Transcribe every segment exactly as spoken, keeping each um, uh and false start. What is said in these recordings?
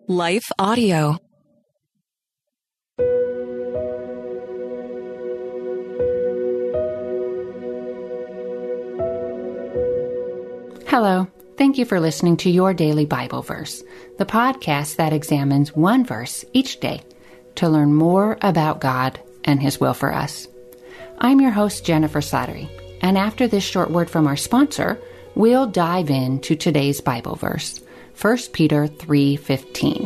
Life Audio. Hello. Thank you for listening to Your Daily Bible Verse, the podcast that examines one verse each day to learn more about God and His will for us. I'm your host, Jennifer Slattery, and after this short word from our sponsor, we'll dive into today's Bible verse, First Peter three fifteen.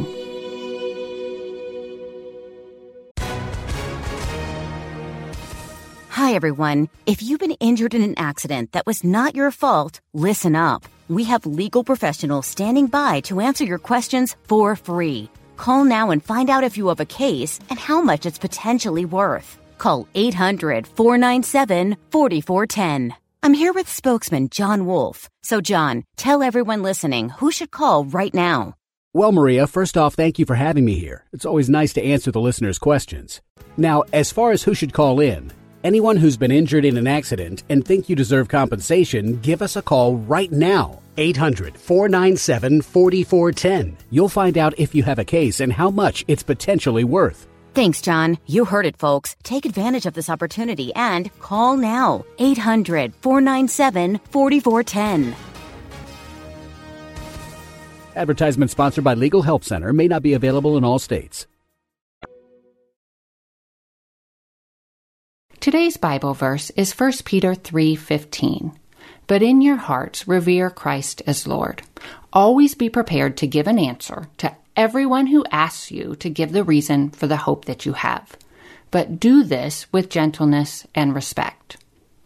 Hi, everyone. If you've been injured in an accident that was not your fault, listen up. We have legal professionals standing by to answer your questions for free. Call now and find out if you have a case and how much it's potentially worth. Call eight hundred, four nine seven, four four one zero. I'm here with spokesman John Wolf. So, John, tell everyone listening who should call right now. Well, Maria, first off, thank you for having me here. It's always nice to answer the listeners' questions. Now, as far as who should call in, anyone who's been injured in an accident and think you deserve compensation, give us a call right now. eight hundred, four nine seven, four four one zero. You'll find out if you have a case and how much it's potentially worth. Thanks, John. You heard it, folks. Take advantage of this opportunity and call now. eight hundred, four nine seven, four four one zero. Advertisement sponsored by Legal Help Center, may not be available in all states. Today's Bible verse is First Peter three fifteen. But in your hearts revere Christ as Lord. Always be prepared to give an answer to everyone who asks you to give the reason for the hope that you have. But do this with gentleness and respect.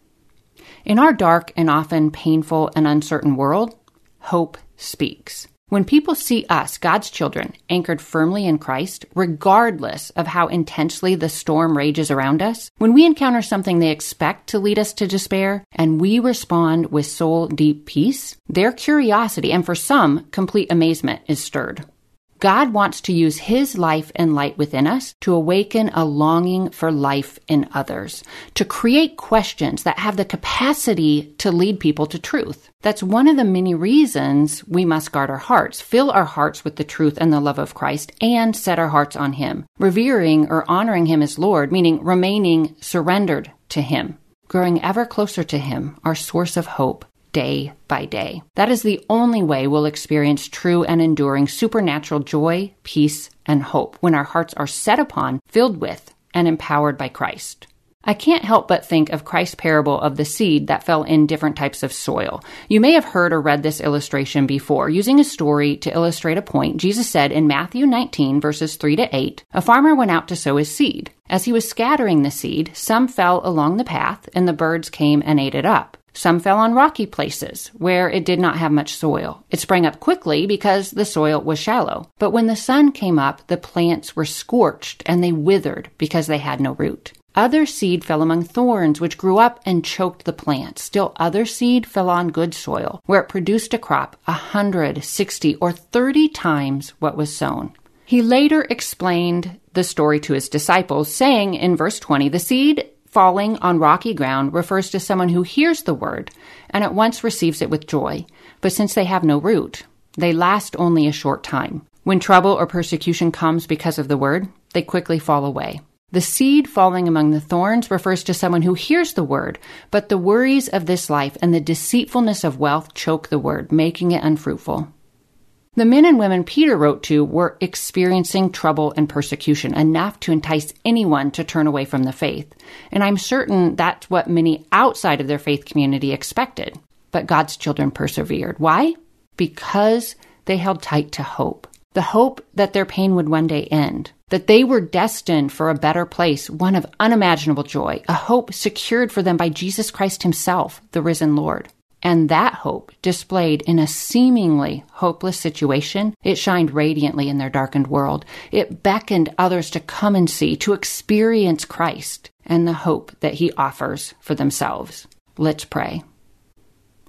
In our dark and often painful and uncertain world, hope speaks. When people see us, God's children, anchored firmly in Christ, regardless of how intensely the storm rages around us, when we encounter something they expect to lead us to despair, and we respond with soul-deep peace, their curiosity, and for some, complete amazement, is stirred. God wants to use His life and light within us to awaken a longing for life in others, to create questions that have the capacity to lead people to truth. That's one of the many reasons we must guard our hearts, fill our hearts with the truth and the love of Christ, and set our hearts on Him, revering or honoring Him as Lord, meaning remaining surrendered to Him, growing ever closer to Him, our source of hope, day by day. That is the only way we'll experience true and enduring supernatural joy, peace, and hope when our hearts are set upon, filled with, and empowered by Christ. I can't help but think of Christ's parable of the seed that fell in different types of soil. You may have heard or read this illustration before. Using a story to illustrate a point, Jesus said in Matthew nineteen, verses three to eight, a farmer went out to sow his seed. As he was scattering the seed, some fell along the path, and the birds came and ate it up. Some fell on rocky places, where it did not have much soil. It sprang up quickly because the soil was shallow. But when the sun came up, the plants were scorched, and they withered because they had no root. Other seed fell among thorns, which grew up and choked the plant. Still other seed fell on good soil, where it produced a crop a hundred, sixty, or thirty times what was sown. He later explained the story to his disciples, saying in verse twenty, the seed falling on rocky ground refers to someone who hears the word and at once receives it with joy. But since they have no root, they last only a short time. When trouble or persecution comes because of the word, they quickly fall away. The seed falling among the thorns refers to someone who hears the word, but the worries of this life and the deceitfulness of wealth choke the word, making it unfruitful. The men and women Peter wrote to were experiencing trouble and persecution, enough to entice anyone to turn away from the faith. And I'm certain that's what many outside of their faith community expected. But God's children persevered. Why? Because they held tight to hope. The hope that their pain would one day end, that they were destined for a better place, one of unimaginable joy, a hope secured for them by Jesus Christ Himself, the risen Lord. And that hope, displayed in a seemingly hopeless situation, it shined radiantly in their darkened world. It beckoned others to come and see, to experience Christ and the hope that He offers for themselves. Let's pray.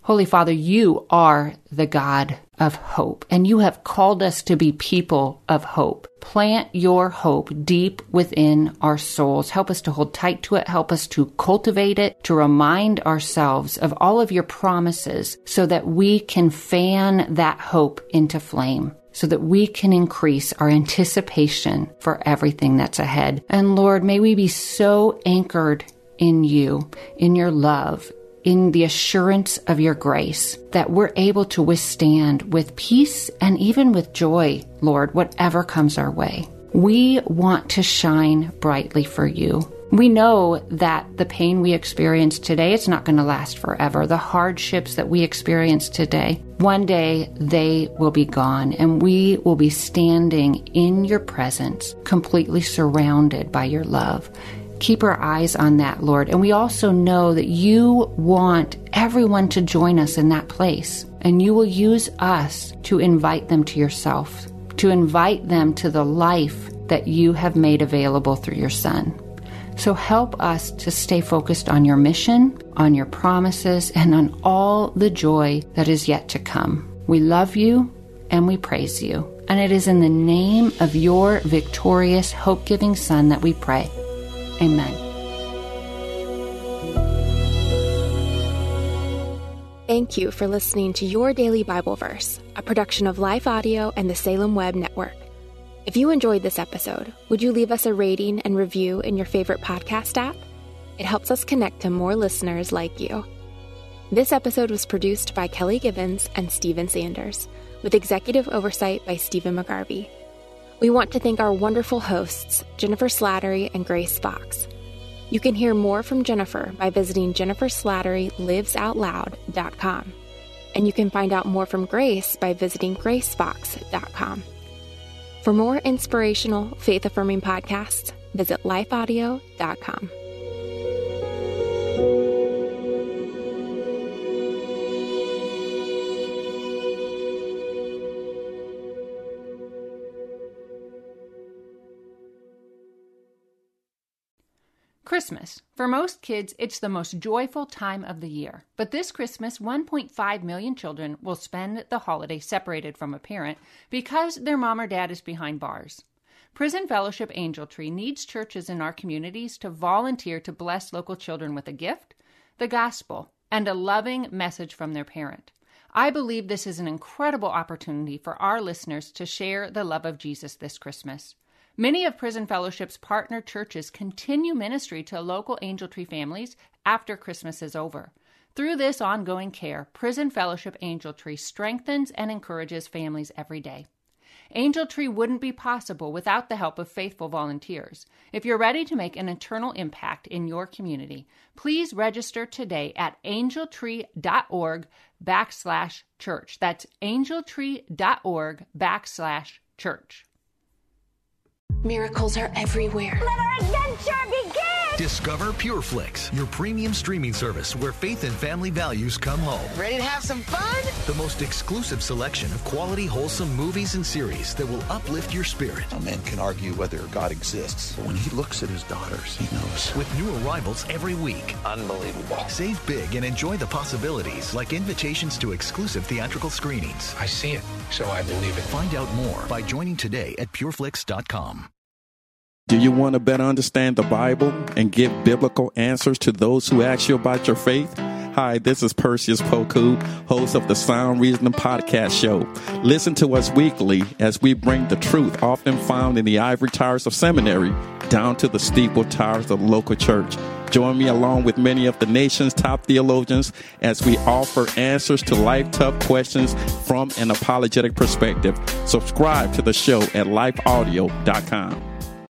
Holy Father, you are the God of hope, and you have called us to be people of hope. Plant your hope deep within our souls. Help us to hold tight to it. Help us to cultivate it, to remind ourselves of all of your promises so that we can fan that hope into flame, so that we can increase our anticipation for everything that's ahead. And Lord, may we be so anchored in you, in your love, in the assurance of your grace, that we're able to withstand with peace and even with joy, Lord, whatever comes our way. We want to shine brightly for you. We know that the pain we experience today, it's not going to last forever. The hardships that we experience today, one day they will be gone, and we will be standing in your presence, completely surrounded by your love. Keep our eyes on that, Lord. And we also know that you want everyone to join us in that place. And you will use us to invite them to yourself, to invite them to the life that you have made available through your Son. So help us to stay focused on your mission, on your promises, and on all the joy that is yet to come. We love you and we praise you. And it is in the name of your victorious, hope-giving Son that we pray. Amen. Thank you for listening to Your Daily Bible Verse, a production of Life Audio and the Salem Web Network. If you enjoyed this episode, would you leave us a rating and review in your favorite podcast app? It helps us connect to more listeners like you. This episode was produced by Kelly Gibbons and Stephen Sanders, with executive oversight by Stephen McGarvey. We want to thank our wonderful hosts, Jennifer Slattery and Grace Fox. You can hear more from Jennifer by visiting jennifer slattery lives out loud dot com. And you can find out more from Grace by visiting grace fox dot com. For more inspirational, faith-affirming podcasts, visit life audio dot com. Christmas. For most kids, it's the most joyful time of the year. But this Christmas, one point five million children will spend the holiday separated from a parent because their mom or dad is behind bars. Prison Fellowship Angel Tree needs churches in our communities to volunteer to bless local children with a gift, the gospel, and a loving message from their parent. I believe this is an incredible opportunity for our listeners to share the love of Jesus this Christmas. Many of Prison Fellowship's partner churches continue ministry to local Angel Tree families after Christmas is over. Through this ongoing care, Prison Fellowship Angel Tree strengthens and encourages families every day. Angel Tree wouldn't be possible without the help of faithful volunteers. If you're ready to make an eternal impact in your community, please register today at angeltree.org backslash church. That's angeltree.org backslash church. Miracles are everywhere. Let our adventure begin! Discover PureFlix, your premium streaming service where faith and family values come home. Ready to have some fun? The most exclusive selection of quality, wholesome movies and series that will uplift your spirit. A man can argue whether God exists, but when he looks at his daughters, he knows. With new arrivals every week. Unbelievable. Save big and enjoy the possibilities, like invitations to exclusive theatrical screenings. I see it, so I believe it. Find out more by joining today at pureflix dot com. Do you want to better understand the Bible and give biblical answers to those who ask you about your faith? Hi, this is Perseus Poku, host of the Sound Reasoning Podcast Show. Listen to us weekly as we bring the truth often found in the ivory towers of seminary down to the steeple towers of the local church. Join me along with many of the nation's top theologians as we offer answers to life-tough questions from an apologetic perspective. Subscribe to the show at life audio dot com.